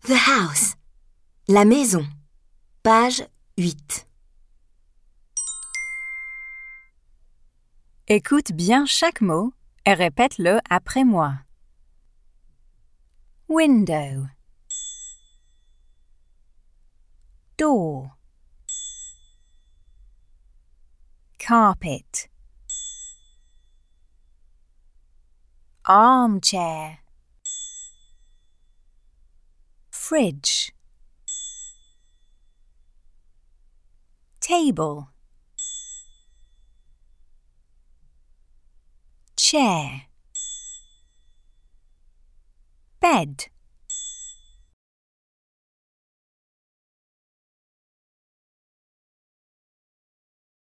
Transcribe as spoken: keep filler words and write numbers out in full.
The house. La maison. Page huit. Écoute bien chaque mot et répète-le après moi. Window. Door. Carpet. Armchair. Fridge. Table. Chair. Bed.